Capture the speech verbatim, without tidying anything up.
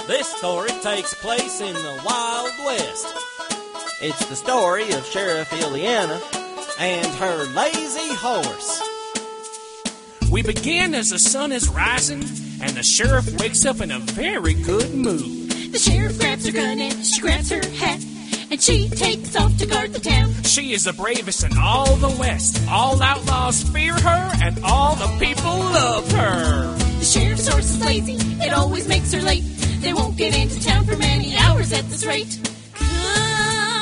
This story takes place in the Wild West. It's the story of Sheriff Illiana and her lazy horse. We begin as the sun is rising, and the sheriff wakes up in a very good mood. The sheriff grabs her gun and she grabs her hat, and she takes off to guard the town. She is the bravest in all the West. All outlaws fear her, and all the people love her. The sheriff's horse is lazy, it always makes her late. They won't get into town for many hours at this rate. Come